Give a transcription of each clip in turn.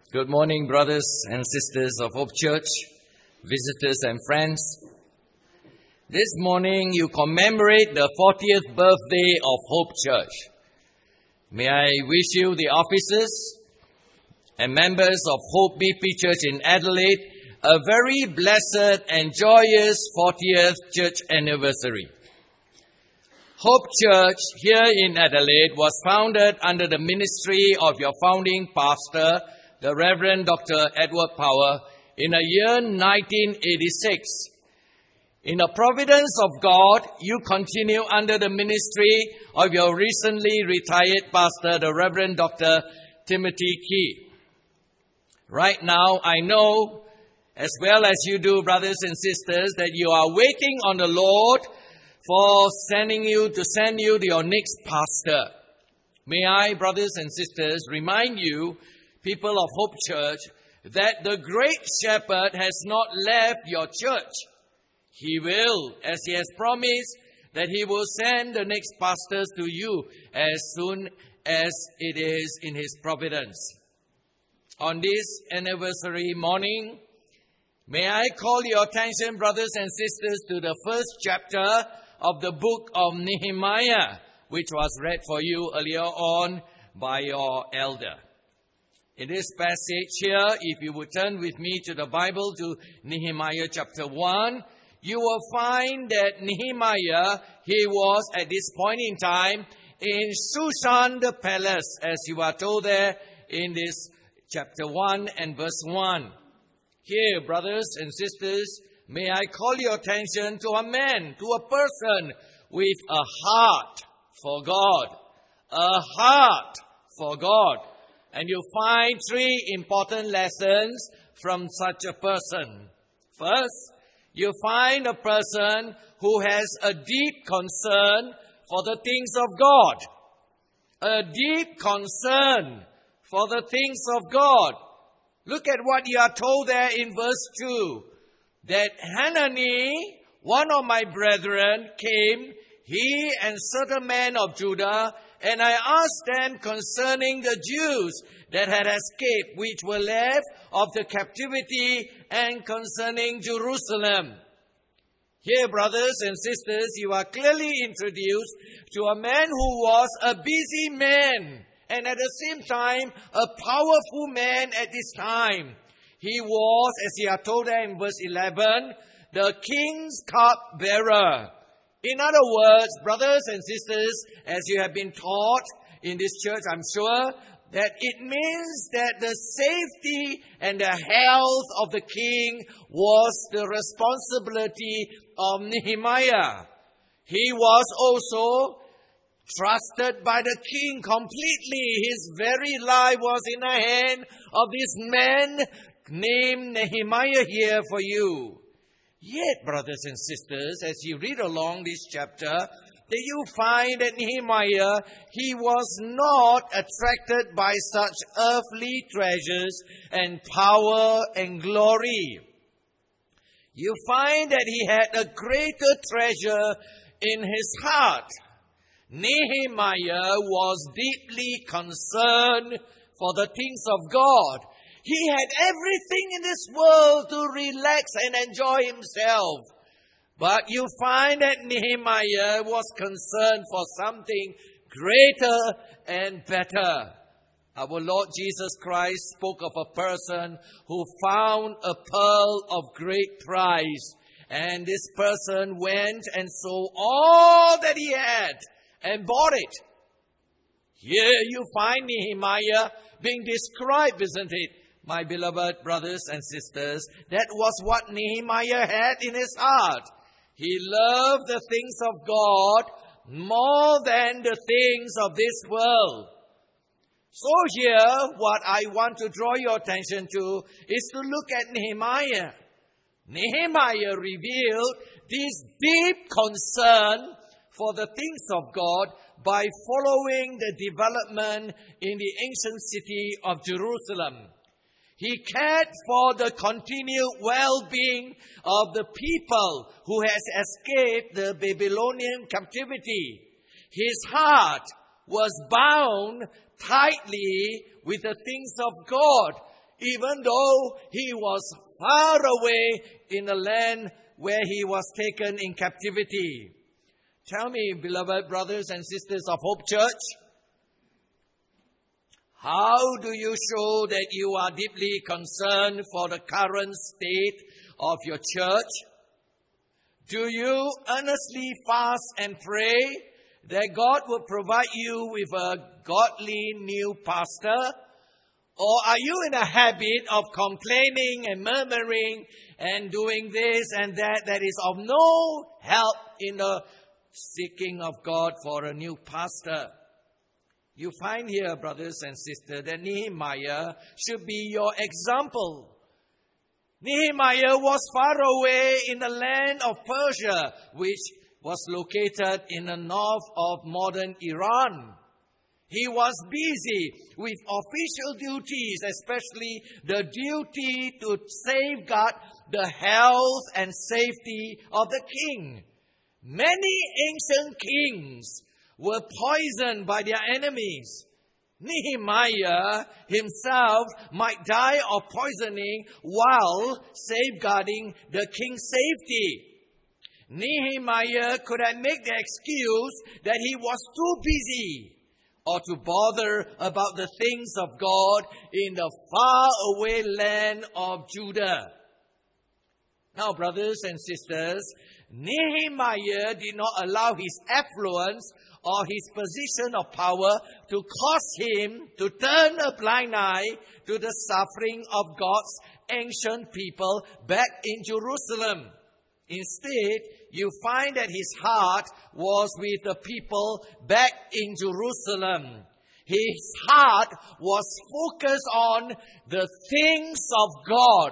Good morning, brothers and sisters of Hope Church, visitors and friends. This morning you commemorate the 40th birthday of Hope Church. May I wish you, the officers and members of Hope BP Church in Adelaide, a very blessed and joyous 40th church anniversary. Hope Church here in Adelaide was founded under the ministry of your founding pastor, the Reverend Dr. Edward Power, in the year 1986. In the providence of God, you continue under the ministry of your recently retired pastor, the Reverend Dr. Timothy Key. Right now, I know, as well as you do, brothers and sisters, that you are waiting on the Lord for sending you to your next pastor. May I, brothers and sisters, remind you, people of Hope Church, that the great shepherd has not left your church. He will, as he has promised, that he will send the next pastors to you as soon as it is in his providence. On this anniversary morning, may I call your attention, brothers and sisters, to the first chapter of the book of Nehemiah, which was read for you earlier on by your elder. In this passage here, if you would turn with me to the Bible to Nehemiah chapter 1, you will find that Nehemiah, he was at this point in time in Shushan the palace, as you are told there in this chapter 1 and verse 1. Here, brothers and sisters, may I call your attention to a man, to a person with a heart for God. A heart for God. And you find three important lessons from such a person. First, you find a person who has a deep concern for the things of God. A deep concern for the things of God. Look at what you are told there in verse 2. That Hanani, one of my brethren, came, he and certain men of Judah, and I asked them concerning the Jews that had escaped, which were left of the captivity, and concerning Jerusalem. Here, brothers and sisters, you are clearly introduced to a man who was a busy man, and at the same time, a powerful man at this time. He was, as you are told there in verse 11, the king's cupbearer. In other words, brothers and sisters, as you have been taught in this church, I'm sure, that it means that the safety and the health of the king was the responsibility of Nehemiah. He was also trusted by the king completely. His very life was in the hand of this man named Nehemiah here for you. Yet, brothers and sisters, as you read along this chapter, that you find that Nehemiah, he was not attracted by such earthly treasures and power and glory. You find that he had a greater treasure in his heart. Nehemiah was deeply concerned for the things of God. He had everything in this world to relax and enjoy himself. But you find that Nehemiah was concerned for something greater and better. Our Lord Jesus Christ spoke of a person who found a pearl of great price. And this person went and sold all that he had and bought it. Here you find Nehemiah being described, isn't it? My beloved brothers and sisters, that was what Nehemiah had in his heart. He loved the things of God more than the things of this world. So here, what I want to draw your attention to is to look at Nehemiah. Nehemiah revealed this deep concern for the things of God by following the development in the ancient city of Jerusalem. He cared for the continued well-being of the people who has escaped the Babylonian captivity. His heart was bound tightly with the things of God. even though he was far away in the land where he was taken in captivity. Tell me, beloved brothers and sisters of Hope Church, how do you show that you are deeply concerned for the current state of your church? Do you earnestly fast and pray that God will provide you with a godly new pastor? Or are you in a habit of complaining and murmuring and doing this and that is of no help in the seeking of God for a new pastor? You find here, brothers and sisters, that Nehemiah should be your example. Nehemiah was far away in the land of Persia, which was located in the north of modern Iran. He was busy with official duties, especially the duty to safeguard the health and safety of the king. Many ancient kings were poisoned by their enemies. Nehemiah himself might die of poisoning while safeguarding the king's safety. Nehemiah could have made the excuse that he was too busy or to bother about the things of God in the faraway land of Judah. Now, brothers and sisters, Nehemiah did not allow his affluence or his position of power to cause him to turn a blind eye to the suffering of God's ancient people back in Jerusalem. Instead, you find that his heart was with the people back in Jerusalem. His heart was focused on the things of God.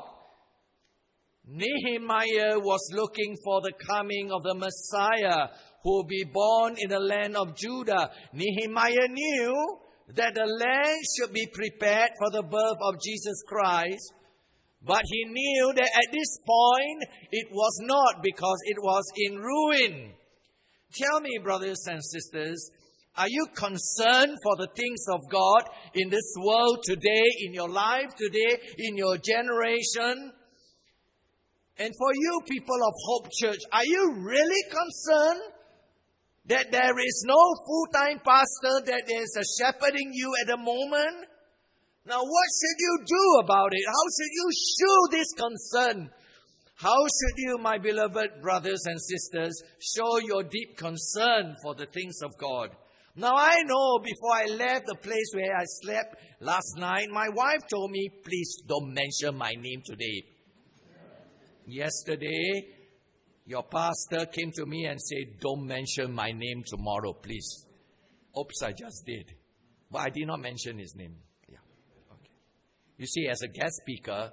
Nehemiah was looking for the coming of the Messiah who will be born in the land of Judah. Nehemiah knew that the land should be prepared for the birth of Jesus Christ. But he knew that at this point, it was not, because it was in ruin. Tell me, brothers and sisters, are you concerned for the things of God in this world today, in your life today, in your generation? And for you people of Hope Church, are you really concerned that there is no full-time pastor, that is shepherding you at the moment? Now, what should you do about it? How should you show this concern? How should you, my beloved brothers and sisters, show your deep concern for the things of God? Now, I know before I left the place where I slept last night, my wife told me, please don't mention my name today. Yesterday, your pastor came to me and said, don't mention my name tomorrow, please. Oops, I just did. But I did not mention his name. You see, as a guest speaker,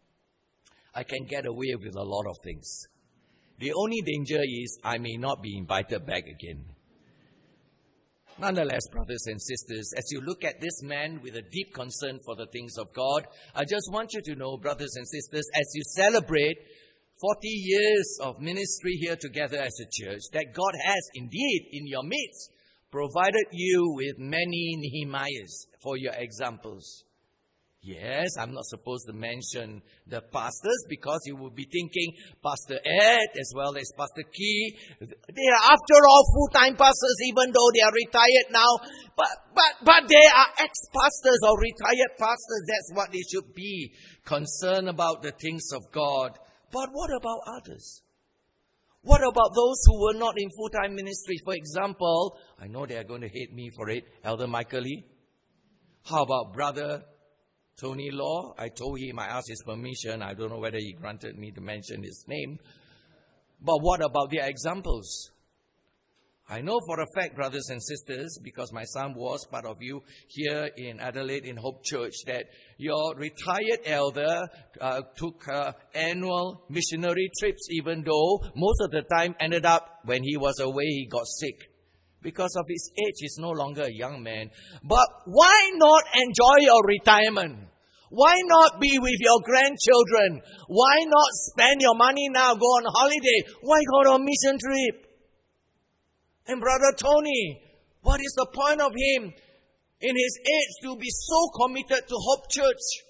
I can get away with a lot of things. The only danger is I may not be invited back again. Nonetheless, brothers and sisters, as you look at this man with a deep concern for the things of God, I just want you to know, brothers and sisters, as you celebrate 40 years of ministry here together as a church, that God has indeed in your midst provided you with many Nehemiahs for your examples. Yes, I'm not supposed to mention the pastors because you will be thinking Pastor Ed as well as Pastor Key. They are after all full-time pastors even though they are retired now. But they are ex-pastors or retired pastors. That's what they should be, concerned about the things of God. But what about others? What about those who were not in full-time ministry? For example, I know they are going to hate me for it, Elder Michael Lee. How about Brother Tony Law? I told him, I asked his permission. I don't know whether he granted me to mention his name. But what about their examples? I know for a fact, brothers and sisters, because my son was part of you here in Adelaide in Hope Church, that your retired elder took annual missionary trips, even though most of the time ended up when he was away, he got sick. Because of his age, he's no longer a young man. But why not enjoy your retirement? Why not be with your grandchildren? Why not spend your money now, go on holiday? Why go on a mission trip? And Brother Tony, what is the point of him in his age to be so committed to Hope Church?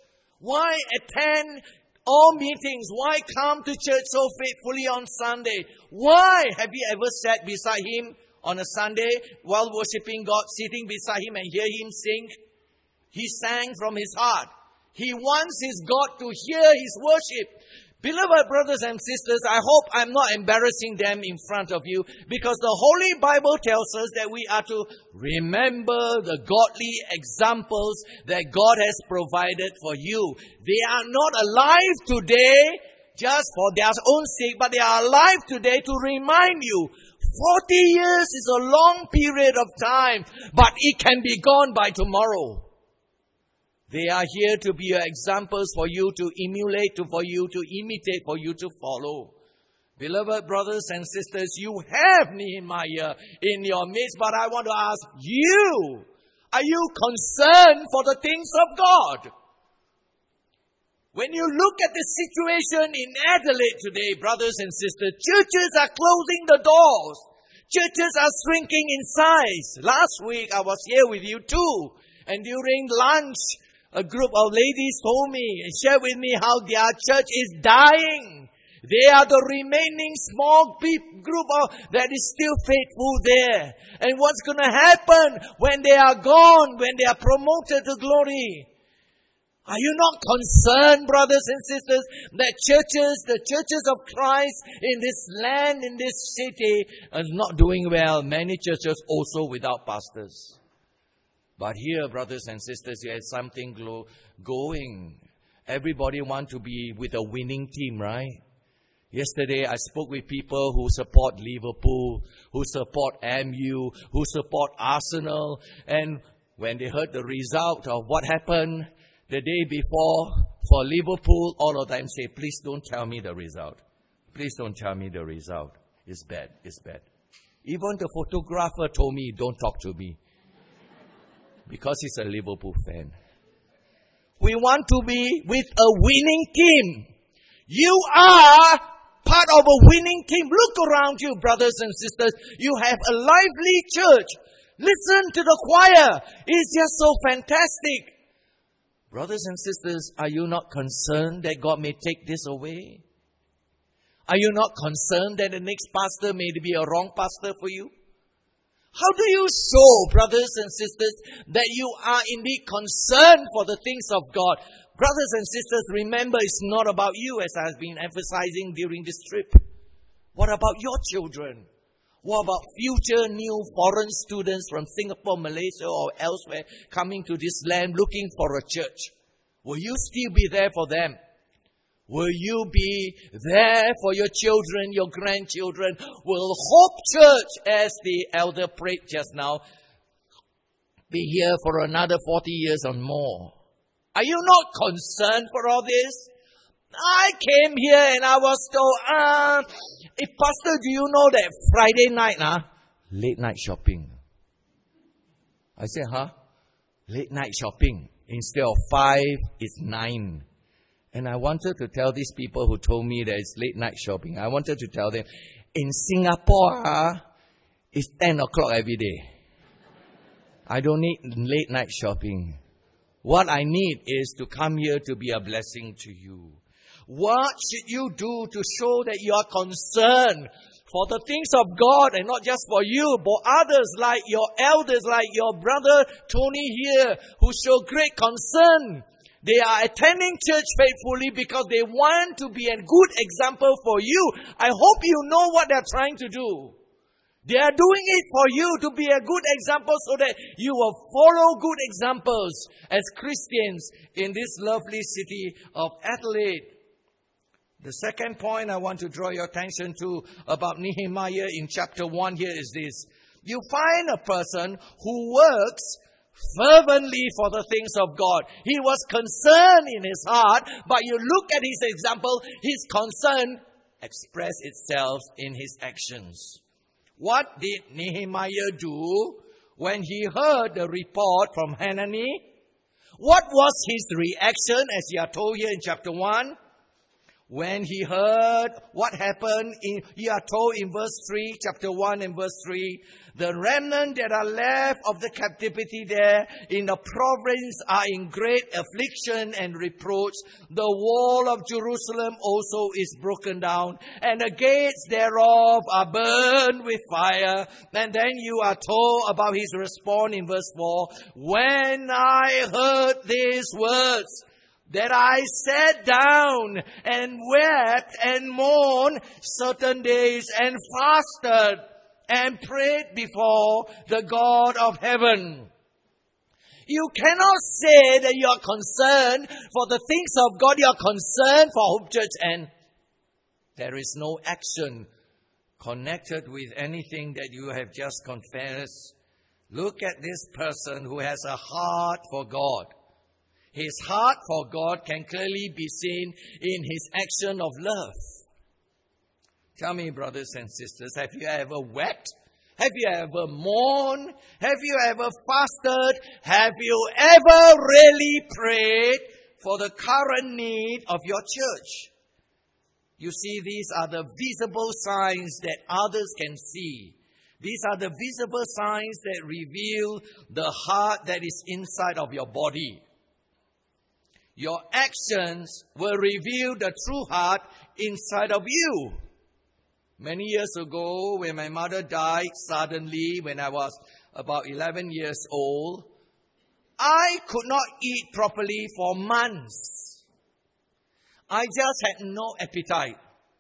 Why attend all meetings? Why come to church so faithfully on Sunday? Why? Have you ever sat beside him on a Sunday while worshiping God, sitting beside him and hear him sing? He sang from his heart. He wants his God to hear his worship. Beloved brothers and sisters, I hope I'm not embarrassing them in front of you, because the Holy Bible tells us that we are to remember the godly examples that God has provided for you. They are not alive today just for their own sake, but they are alive today to remind you. 40 years is a long period of time, but it can be gone by tomorrow. They are here to be examples for you to emulate, for you to imitate, for you to follow. Beloved brothers and sisters, you have Nehemiah in your midst, but I want to ask you, are you concerned for the things of God? When you look at the situation in Adelaide today, brothers and sisters, churches are closing the doors. Churches are shrinking in size. Last week I was here with you too, and during lunch, a group of ladies told me and shared with me how their church is dying. They are the remaining small group that is still faithful there. And what's going to happen when they are gone, when they are promoted to glory? Are you not concerned, brothers and sisters, that the churches of Christ in this land, in this city, are not doing well? Many churches also without pastors. But here, brothers and sisters, there's something going. Everybody wants to be with a winning team, right? Yesterday, I spoke with people who support Liverpool, who support MU, who support Arsenal. And when they heard the result of what happened the day before for Liverpool, all of them say, please don't tell me the result. Please don't tell me the result. It's bad, it's bad. Even the photographer told me, don't talk to me. Because he's a Liverpool fan. We want to be with a winning team. You are part of a winning team. Look around you, brothers and sisters. You have a lively church. Listen to the choir. It's just so fantastic. Brothers and sisters, are you not concerned that God may take this away? Are you not concerned that the next pastor may be a wrong pastor for you? How do you show, brothers and sisters, that you are indeed concerned for the things of God? Brothers and sisters, remember, it's not about you, as I've been emphasizing during this trip. What about your children? What about future new foreign students from Singapore, Malaysia, or elsewhere coming to this land looking for a church? Will you still be there for them? Will you be there for your children, your grandchildren? Will Hope Church, as the elder prayed just now, be here for another 40 years or more? Are you not concerned for all this? I came here and I was told, Pastor, do you know that Friday night, late night shopping? I said, late night shopping. Instead of 5, it's 9. And I wanted to tell these people who told me that it's late night shopping, I wanted to tell them, in Singapore, it's 10 o'clock every day. I don't need late night shopping. What I need is to come here to be a blessing to you. What should you do to show that you are concerned for the things of God and not just for you, but others like your elders, like your brother Tony here, who show great concern? They are attending church faithfully because they want to be a good example for you. I hope you know what they're trying to do. They are doing it for you to be a good example so that you will follow good examples as Christians in this lovely city of Adelaide. The second point I want to draw your attention to about Nehemiah in chapter 1 here is this. You find a person who works fervently for the things of God. He was concerned in his heart, but you look at his example, his concern expressed itself in his actions. What did Nehemiah do when he heard the report from Hanani? What was his reaction, as you are told here in chapter 1? When he heard what happened, you are told in verse 3, chapter 1 and verse 3, the remnant that are left of the captivity there in the province are in great affliction and reproach. The wall of Jerusalem also is broken down, and the gates thereof are burned with fire. And then you are told about his response in verse 4, when I heard these words, that I sat down and wept and mourned certain days and fasted and prayed before the God of heaven. You cannot say that you are concerned for the things of God. You are concerned for Hope Church and there is no action connected with anything that you have just confessed. Look at this person who has a heart for God. His heart for God can clearly be seen in his action of love. Tell me, brothers and sisters, have you ever wept? Have you ever mourned? Have you ever fasted? Have you ever really prayed for the current need of your church? You see, these are the visible signs that others can see. These are the visible signs that reveal the heart that is inside of your body. Your actions will reveal the true heart inside of you. Many years ago, when my mother died suddenly, when I was about 11 years old, I could not eat properly for months. I just had no appetite.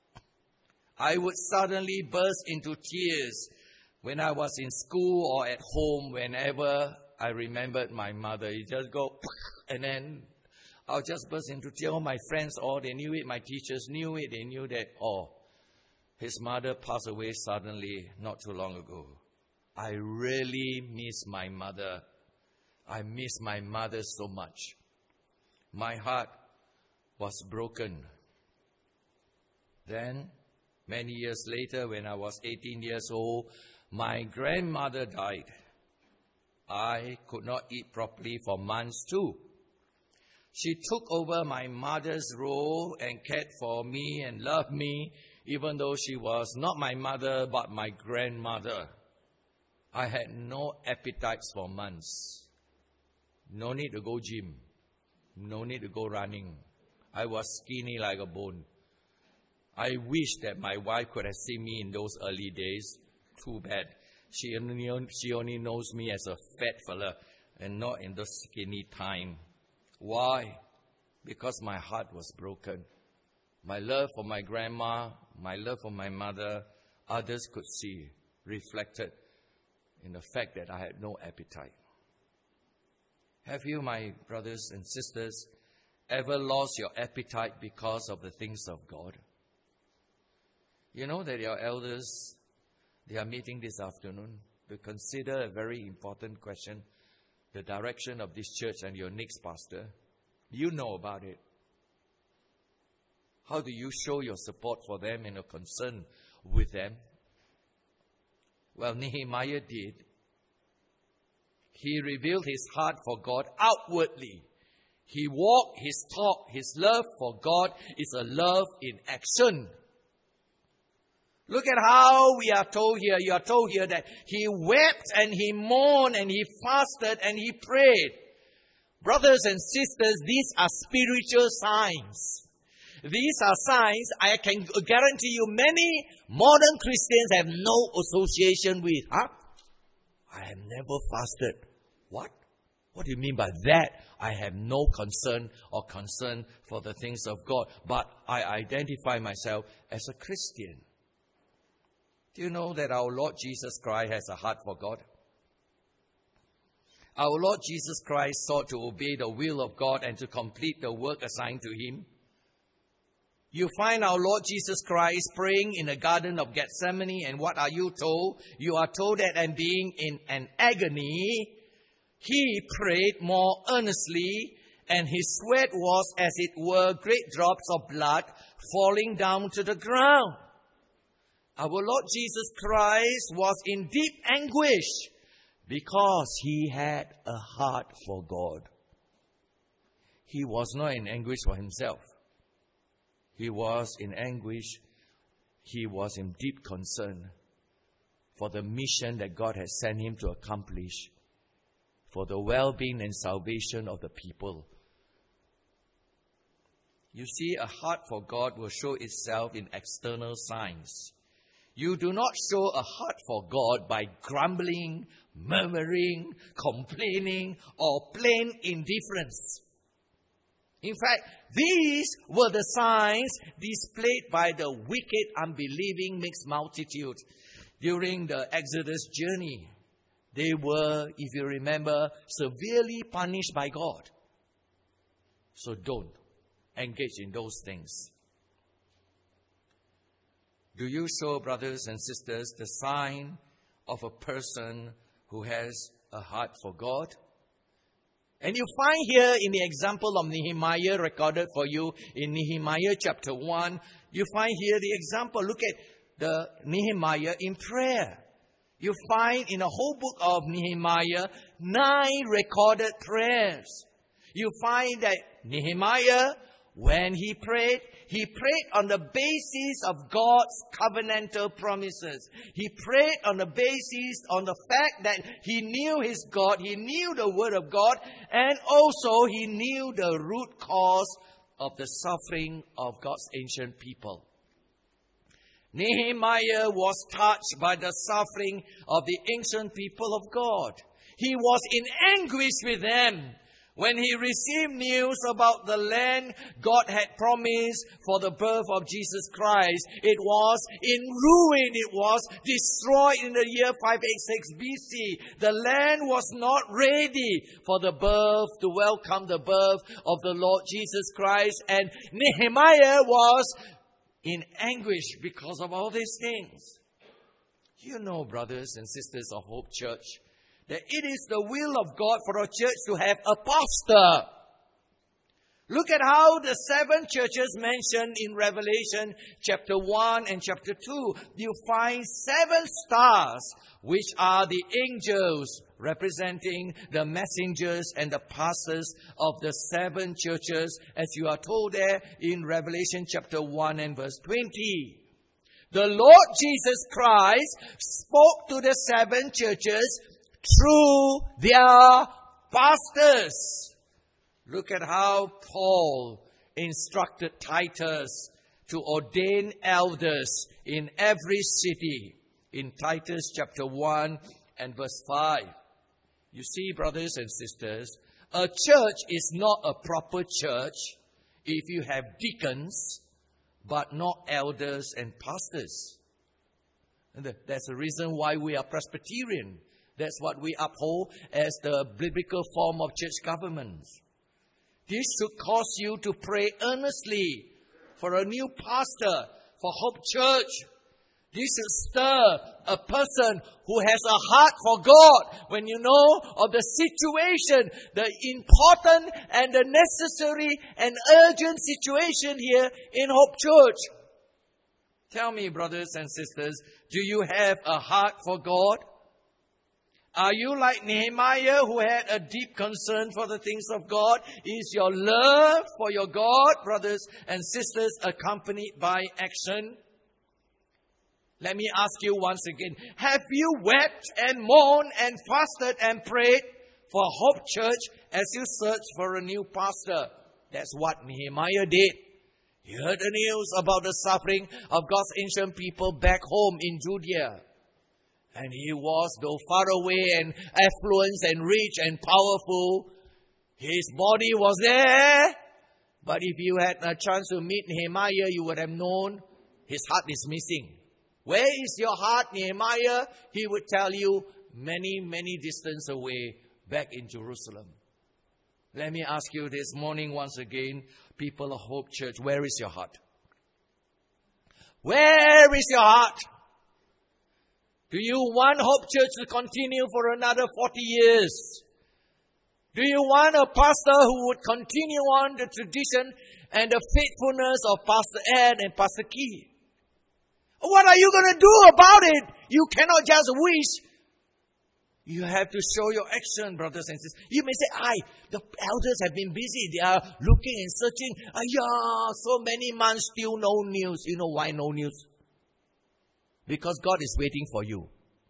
I would suddenly burst into tears when I was in school or at home. Whenever I remembered my mother, you just go, and then I'll just burst into tears. All my friends, they knew it. My teachers knew it. They knew that, his mother passed away suddenly not too long ago. I really miss my mother. I miss my mother so much. My heart was broken. Then, many years later, when I was 18 years old, my grandmother died. I could not eat properly for months too. She took over my mother's role and cared for me and loved me, even though she was not my mother but my grandmother. I had no appetites for months. No need to go gym. No need to go running. I was skinny like a bone. I wish that my wife could have seen me in those early days. Too bad. She only knows me as a fat fella and not in the skinny time. Why? Because my heart was broken. My love for my grandma, my love for my mother, others could see reflected in the fact that I had no appetite. Have you, my brothers and sisters, ever lost your appetite because of the things of God? You know that your elders, they are meeting this afternoon to consider a very important question, the direction of this church and your next pastor. You know about it. How do you show your support for them and your concern with them? Well, Nehemiah did. He revealed his heart for God outwardly. He walked, his talk, his love for God is a love in action. Look at how we are told here. You are told here that he wept and he mourned and he fasted and he prayed. Brothers and sisters, these are spiritual signs. These are signs I can guarantee you many modern Christians have no association with. I have never fasted. What? What do you mean by that? I have no concern for the things of God. But I identify myself as a Christian. Do you know that our Lord Jesus Christ has a heart for God? Our Lord Jesus Christ sought to obey the will of God and to complete the work assigned to him. You find our Lord Jesus Christ praying in the Garden of Gethsemane, and what are you told? You are told that, and being in an agony, he prayed more earnestly, and his sweat was, as it were, great drops of blood falling down to the ground. Our Lord Jesus Christ was in deep anguish because he had a heart for God. He was not in anguish for himself. He was in anguish. He was in deep concern for the mission that God has sent him to accomplish, for the well-being and salvation of the people. You see, a heart for God will show itself in external signs. You do not show a heart for God by grumbling, murmuring, complaining, or plain indifference. In fact, these were the signs displayed by the wicked, unbelieving mixed multitude during the Exodus journey. They were, if you remember, severely punished by God. So don't engage in those things. Do you show, brothers and sisters, the sign of a person who has a heart for God? And you find here in the example of Nehemiah recorded for you in Nehemiah chapter 1, you find here the example. Look at the Nehemiah in prayer. You find in the whole book of Nehemiah 9 recorded prayers. You find that Nehemiah, when he prayed on the basis of God's covenantal promises. He prayed on the basis, on the fact that he knew his God, he knew the word of God, and also he knew the root cause of the suffering of God's ancient people. Nehemiah was touched by the suffering of the ancient people of God. He was in anguish with them when he received news about the land God had promised for the birth of Jesus Christ. It was in ruin. It was destroyed in the year 586 BC. The land was not ready for the birth, to welcome the birth of the Lord Jesus Christ. And Nehemiah was in anguish because of all these things. You know, brothers and sisters of Hope Church, that it is the will of God for a church to have a pastor. Look at how the 7 churches mentioned in Revelation chapter 1 and chapter 2. You find 7 stars, which are the angels representing the messengers and the pastors of the 7 churches, as you are told there in Revelation chapter 1 and verse 20. The Lord Jesus Christ spoke to the 7 churches through their pastors. Look at how Paul instructed Titus to ordain elders in every city in Titus chapter 1 and verse 5. You see, brothers and sisters, a church is not a proper church if you have deacons but not elders and pastors. And that's the reason why we are Presbyterian. That's what we uphold as the biblical form of church government. This should cause you to pray earnestly for a new pastor for Hope Church. This should stir a person who has a heart for God when you know of the situation, the important and the necessary and urgent situation here in Hope Church. Tell me, brothers and sisters, do you have a heart for God? Are you like Nehemiah, who had a deep concern for the things of God? Is your love for your God, brothers and sisters, accompanied by action? Let me ask you once again, have you wept and mourned and fasted and prayed for Hope Church as you search for a new pastor? That's what Nehemiah did. He heard the news about the suffering of God's ancient people back home in Judea. And he was, though far away and affluent and rich and powerful, his body was there. But if you had a chance to meet Nehemiah, you would have known his heart is missing. Where is your heart, Nehemiah? He would tell you many, many distance away back in Jerusalem. Let me ask you this morning once again, people of Hope Church, where is your heart? Where is your heart? Do you want Hope Church to continue for another 40 years? Do you want a pastor who would continue on the tradition and the faithfulness of Pastor Ed and Pastor Key? What are you going to do about it? You cannot just wish. You have to show your action, brothers and sisters. You may say, the elders have been busy. They are looking and searching. So many months, still no news. You know why no news? Because God is waiting for you.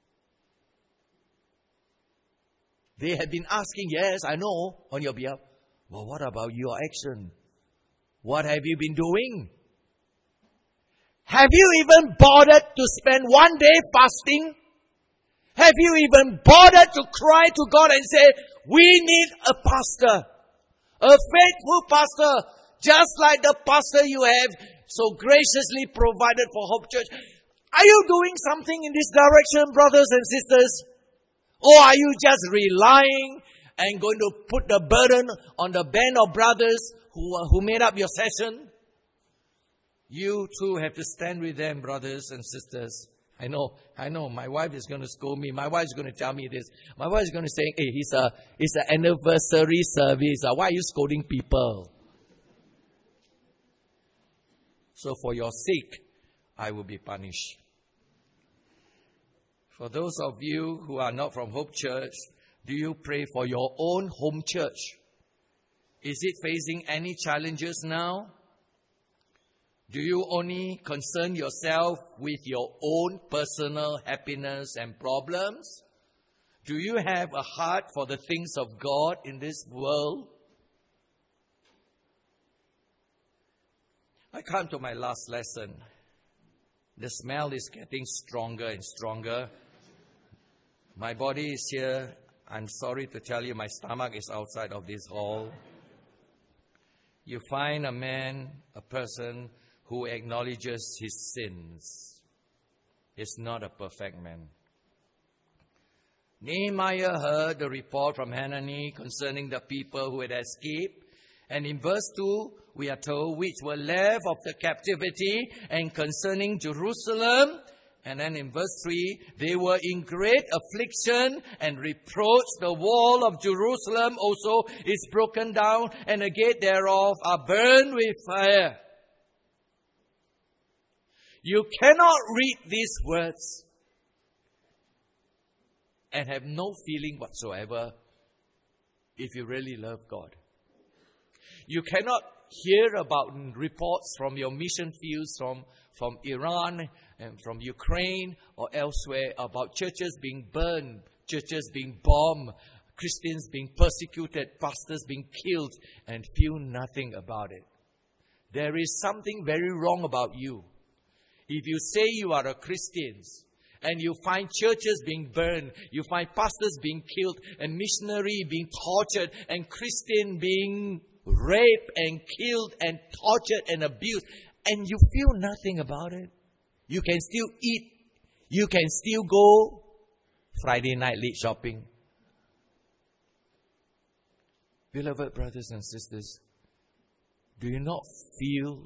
They have been asking, yes, I know, on your behalf. Well, what about your action? What have you been doing? Have you even bothered to spend one day fasting? Have you even bothered to cry to God and say, we need a pastor, a faithful pastor, just like the pastor you have so graciously provided for Hope Church? Are you doing something in this direction, brothers and sisters? Or are you just relying and going to put the burden on the band of brothers who made up your session? You too have to stand with them, brothers and sisters. I know, my wife is going to scold me. My wife is going to tell me this. My wife is going to say, hey, it's an anniversary service. Why are you scolding people? So for your sake, I will be punished. For those of you who are not from Hope Church, do you pray for your own home church? Is it facing any challenges now? Do you only concern yourself with your own personal happiness and problems? Do you have a heart for the things of God in this world? I come to my last lesson. The smell is getting stronger and stronger. My body is here. I'm sorry to tell you, my stomach is outside of this hall. You find a person who acknowledges his sins is not a perfect man. Nehemiah heard the report from Hanani concerning the people who had escaped. And in verse 2, we are told, which were left of the captivity, and concerning Jerusalem. And then in verse 3, they were in great affliction and reproach. The wall of Jerusalem also is broken down, and the gate thereof are burned with fire. You cannot read these words and have no feeling whatsoever if you really love God. You cannot hear about reports from your mission fields from Iran and from Ukraine or elsewhere about churches being burned, churches being bombed, Christians being persecuted, pastors being killed, and feel nothing about it. There is something very wrong about you. If you say you are a Christian and you find churches being burned, you find pastors being killed, and missionaries being tortured, and Christians being raped and killed and tortured and abused, and you feel nothing about it, you can still eat, you can still go Friday night late shopping. Beloved brothers and sisters, do you not feel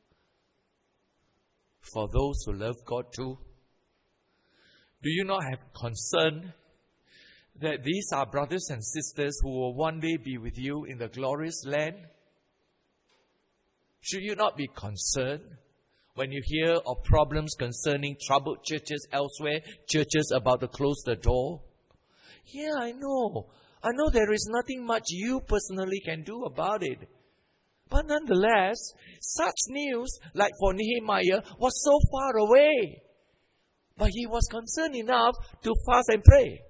for those who love God too? Do you not have concern that these are brothers and sisters who will one day be with you in the glorious land? Should you not be concerned when you hear of problems concerning troubled churches elsewhere, churches about to close the door? Yeah, I know there is nothing much you personally can do about it. But nonetheless, such news, like for Nehemiah, was so far away. But he was concerned enough to fast and pray.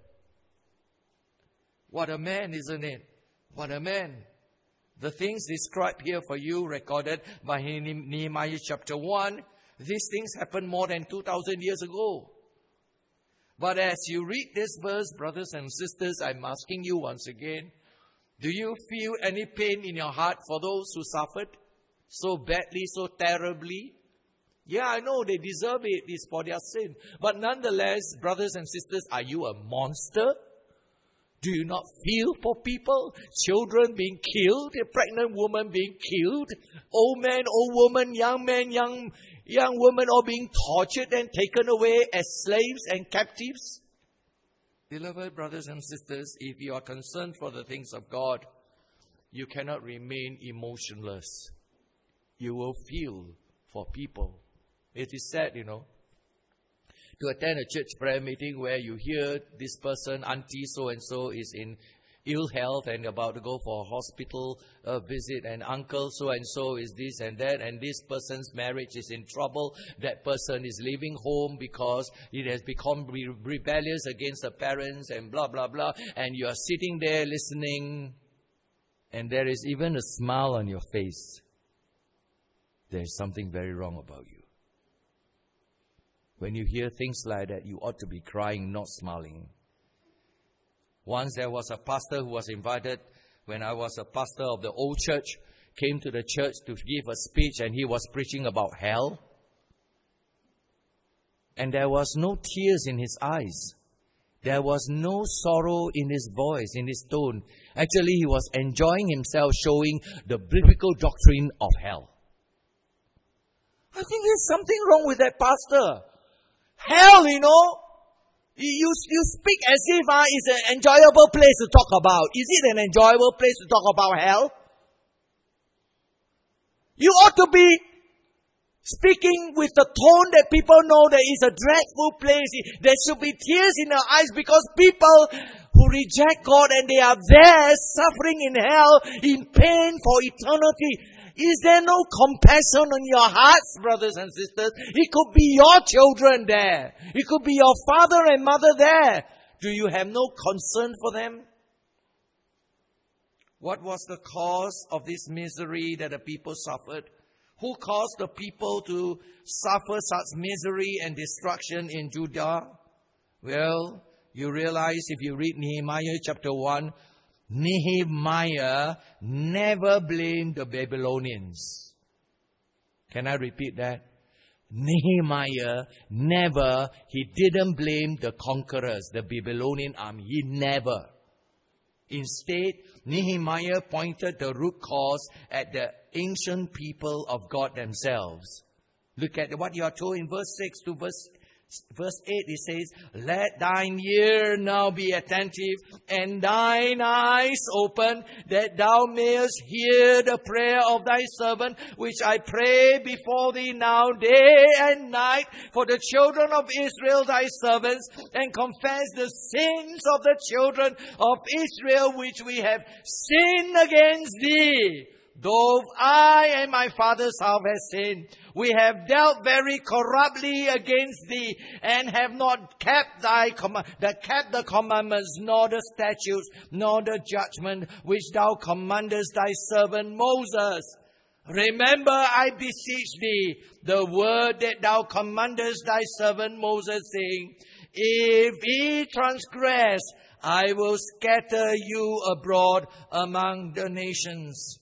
What a man, isn't it? What a man. The things described here for you, recorded by Nehemiah chapter 1, these things happened more than 2,000 years ago. But as you read this verse, brothers and sisters, I'm asking you once again, do you feel any pain in your heart for those who suffered so badly, so terribly? Yeah, I know they deserve it. It's for their sin. But nonetheless, brothers and sisters, are you a monster? Do you not feel for people? Children being killed, a pregnant woman being killed, old man, old woman, young man, young woman all being tortured and taken away as slaves and captives? Beloved brothers and sisters, if you are concerned for the things of God, you cannot remain emotionless. You will feel for people. It is sad, to attend a church prayer meeting where you hear this person, auntie so-and-so, is in ill health and about to go for a hospital visit, and uncle so-and-so is this and that, and this person's marriage is in trouble. That person is leaving home because it has become rebellious against the parents and blah, blah, blah. And you are sitting there listening, and there is even a smile on your face. There is something very wrong about you. When you hear things like that, you ought to be crying, not smiling. Once there was a pastor who was invited, when I was a pastor of the old church, came to the church to give a speech, and he was preaching about hell. And there was no tears in his eyes. There was no sorrow in his voice, in his tone. Actually, he was enjoying himself showing the biblical doctrine of hell. I think there's something wrong with that pastor. Hell, you speak as if it's an enjoyable place to talk about. Is it an enjoyable place to talk about hell? You ought to be speaking with the tone that people know that it's a dreadful place. There should be tears in their eyes because people who reject God and they are there suffering in hell, in pain for eternity. Is there no compassion on your hearts, brothers and sisters? It could be your children there. It could be your father and mother there. Do you have no concern for them? What was the cause of this misery that the people suffered? Who caused the people to suffer such misery and destruction in Judah? Well, you realize if you read Nehemiah chapter 1, Nehemiah never blamed the Babylonians. Can I repeat that? Nehemiah he didn't blame the conquerors, the Babylonian army. He never. Instead, Nehemiah pointed the root cause at the ancient people of God themselves. Look at what you are told in verse 6 to verse 8, it says, "Let thine ear now be attentive, and thine eyes open, that thou mayest hear the prayer of thy servant, which I pray before thee now day and night for the children of Israel thy servants, and confess the sins of the children of Israel which we have sinned against thee. Though I and my father's house have sinned, we have dealt very corruptly against thee, and have not kept the commandments, nor the statutes, nor the judgment which thou commandest thy servant Moses. Remember, I beseech thee, the word that thou commandest thy servant Moses, saying, If ye transgress, I will scatter you abroad among the nations."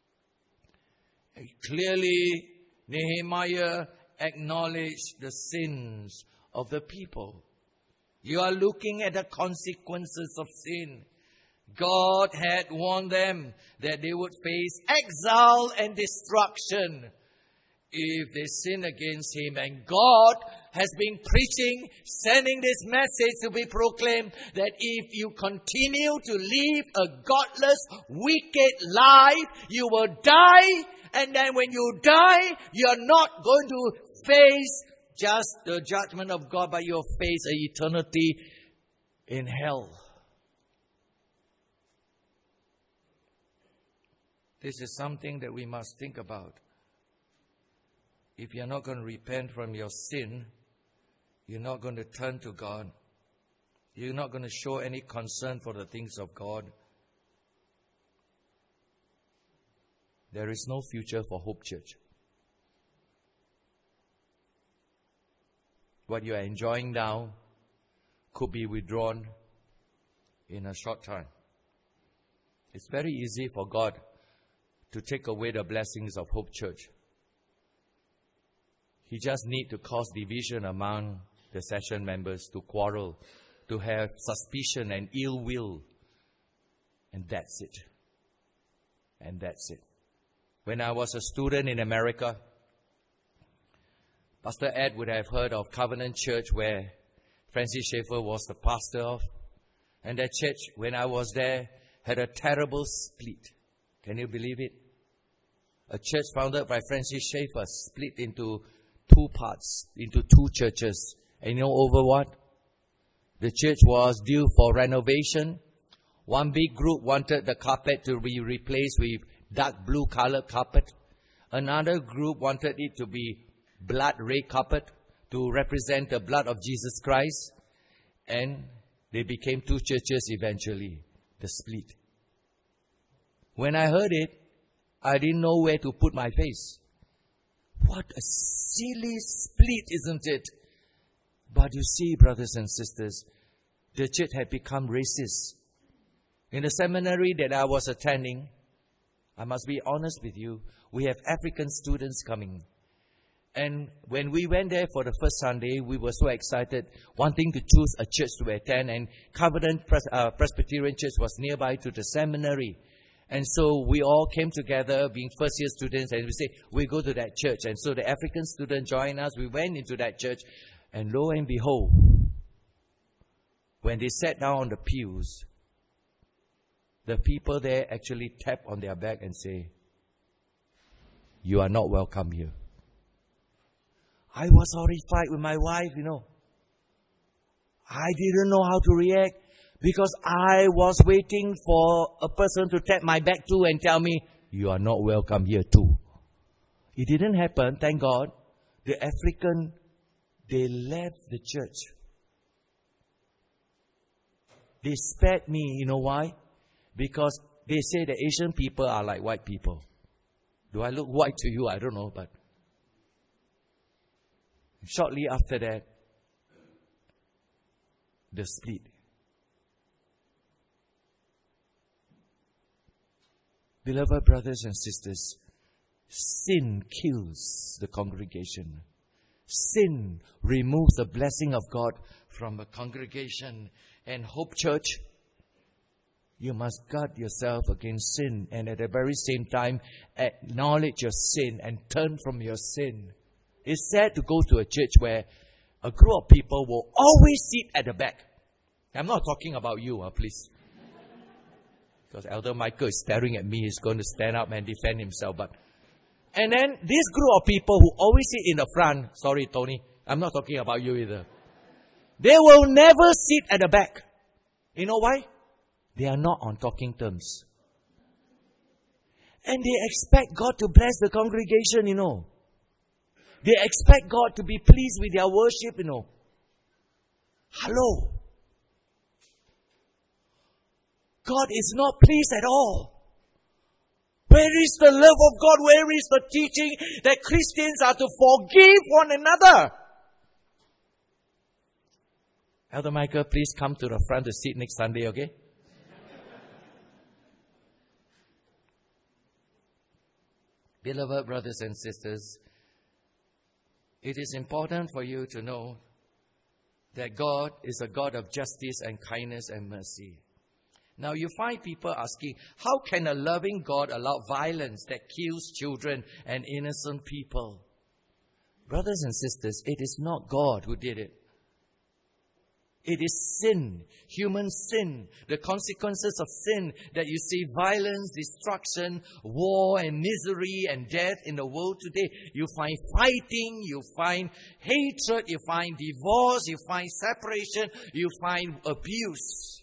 Clearly, Nehemiah acknowledged the sins of the people. You are looking at the consequences of sin. God had warned them that they would face exile and destruction if they sin against Him. And God has been preaching, sending this message to be proclaimed, that if you continue to live a godless, wicked life, you will die. And then when you die, you are not going to face just the judgment of God, but you'll face an eternity in hell. This is something that we must think about. If you're not going to repent from your sin, you're not going to turn to God, you're not going to show any concern for the things of God, there is no future for Hope Church. What you are enjoying now could be withdrawn in a short time. It's very easy for God to take away the blessings of Hope Church. He just needs to cause division among the session members, to quarrel, to have suspicion and ill will. And that's it. And that's it. When I was a student in America, Pastor Ed would have heard of Covenant Church, where Francis Schaeffer was the pastor of. And that church, when I was there, had a terrible split. Can you believe it? A church founded by Francis Schaeffer split into two parts, into two churches. And you know over what? The church was due for renovation. One big group wanted the carpet to be replaced with dark blue colored carpet. Another group wanted it to be blood red carpet to represent the blood of Jesus Christ. And they became two churches eventually. The split. When I heard it, I didn't know where to put my face. What a silly split, isn't it? But you see, brothers and sisters, the church had become racist. In the seminary that I was attending, I must be honest with you, we have African students coming. And when we went there for the first Sunday, we were so excited, wanting to choose a church to attend. And Covenant Presbyterian Church was nearby to the seminary. And so we all came together, being first-year students, and we say, we go to that church. And so the African student joined us. We went into that church. And lo and behold, when they sat down on the pews, the people there actually tap on their back and say, you are not welcome here. I was horrified with my wife, I didn't know how to react because I was waiting for a person to tap my back too and tell me, you are not welcome here too. It didn't happen, thank God. The African, they left the church. They spared me, you know why? Because they say the Asian people are like white people. Do I look white to you? I don't know, but shortly after that, the split. Beloved brothers and sisters, sin kills the congregation. Sin removes the blessing of God from a congregation. And Hope Church, you must guard yourself against sin and at the very same time acknowledge your sin and turn from your sin. It's sad to go to a church where a group of people will always sit at the back. I'm not talking about you, please. Because Elder Michael is staring at me. He's going to stand up and defend himself. And then this group of people who always sit in the front, sorry Tony, I'm not talking about you either. They will never sit at the back. You know why? They are not on talking terms. And they expect God to bless the congregation, They expect God to be pleased with their worship, Hello. God is not pleased at all. Where is the love of God? Where is the teaching that Christians are to forgive one another? Elder Michael, please come to the front to sit next Sunday, okay? Beloved brothers and sisters, it is important for you to know that God is a God of justice and kindness and mercy. Now you find people asking, how can a loving God allow violence that kills children and innocent people? Brothers and sisters, it is not God who did it. It is sin, human sin, the consequences of sin that you see violence, destruction, war and misery and death in the world today. You find fighting, you find hatred, you find divorce, you find separation, you find abuse.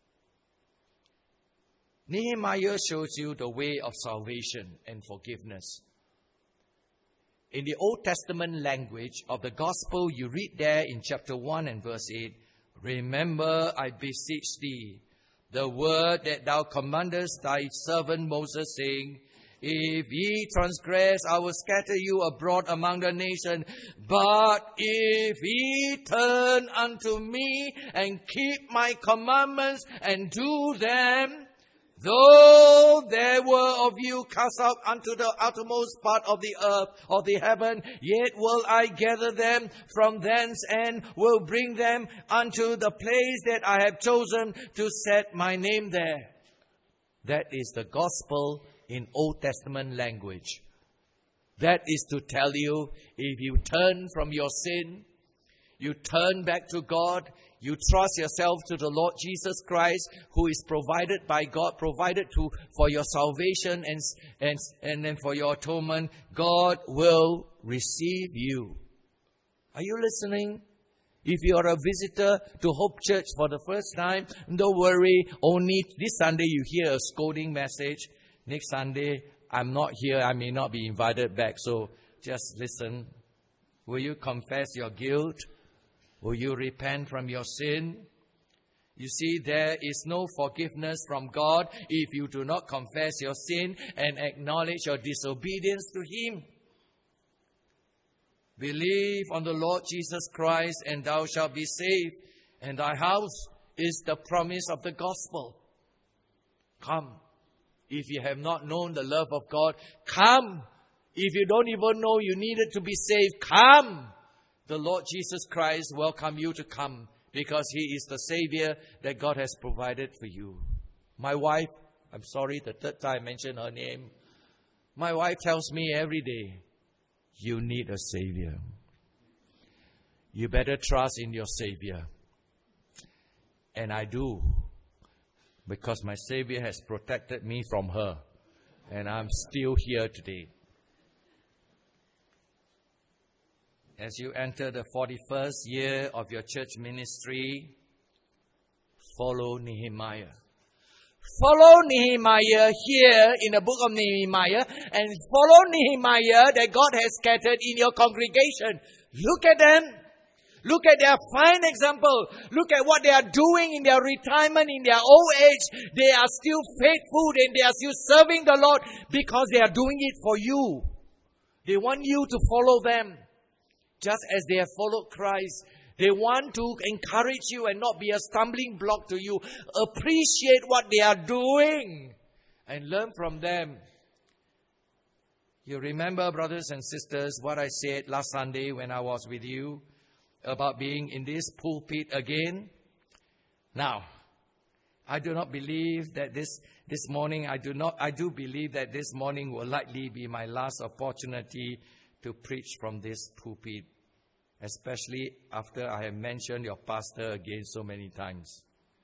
Nehemiah shows you the way of salvation and forgiveness. In the Old Testament language of the Gospel, you read there in chapter 1 and verse 8, remember, I beseech thee, the word that thou commandest thy servant Moses, saying, if ye transgress, I will scatter you abroad among the nations. But if ye turn unto me and keep my commandments and do them, though there were of you cast out unto the uttermost part of the earth, of the heaven, yet will I gather them from thence and will bring them unto the place that I have chosen to set my name there. That is the gospel in Old Testament language. That is to tell you, if you turn from your sin, you turn back to God, you trust yourself to the Lord Jesus Christ, who is provided by God, provided for your salvation and then for your atonement, God will receive you. Are you listening? If you are a visitor to Hope Church for the first time, don't worry. Only this Sunday you hear a scolding message. Next Sunday, I'm not here. I may not be invited back. So just listen. Will you confess your guilt? Will you repent from your sin? You see, there is no forgiveness from God if you do not confess your sin and acknowledge your disobedience to Him. Believe on the Lord Jesus Christ and thou shalt be saved, and thy house is the promise of the gospel. Come. If you have not known the love of God, come. If you don't even know you needed to be saved, come. The Lord Jesus Christ welcomes you to come because He is the Savior that God has provided for you. My wife, I'm sorry, the third time I mentioned her name. My wife tells me every day, you need a Savior. You better trust in your Savior. And I do. Because my Savior has protected me from her. And I'm still here today. As you enter the 41st year of your church ministry, follow Nehemiah. Follow Nehemiah here in the book of Nehemiah and follow Nehemiah that God has scattered in your congregation. Look at them. Look at their fine example. Look at what they are doing in their retirement, in their old age. They are still faithful and they are still serving the Lord because they are doing it for you. They want you to follow them just as they have followed Christ. They want to encourage you and not be a stumbling block to you. Appreciate what they are doing and learn from them. You remember, brothers and sisters, what I said last Sunday when I was with you about being in this pulpit again? Now, I do not believe that this morning, I do believe that this morning will likely be my last opportunity to preach from this pulpit, especially after I have mentioned your pastor again so many times.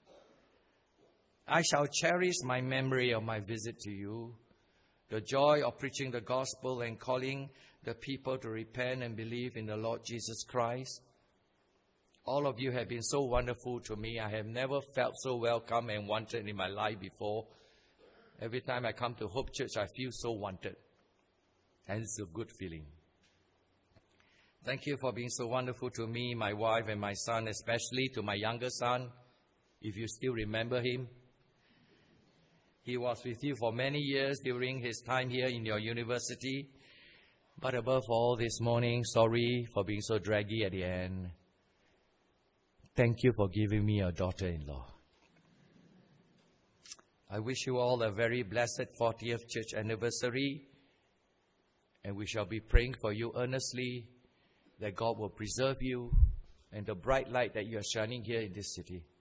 I shall cherish my memory of my visit to you, the joy of preaching the gospel and calling the people to repent and believe in the Lord Jesus Christ. All of you have been so wonderful to me. I have never felt so welcome and wanted in my life before. Every time I come to Hope Church, I feel so wanted. And it's a good feeling. Thank you for being so wonderful to me, my wife and my son, especially to my younger son, if you still remember him. He was with you for many years during his time here in your university. But above all, this morning, sorry for being so draggy at the end. Thank you for giving me a daughter-in-law. I wish you all a very blessed 40th church anniversary. And we shall be praying for you earnestly that God will preserve you and the bright light that you are shining here in this city.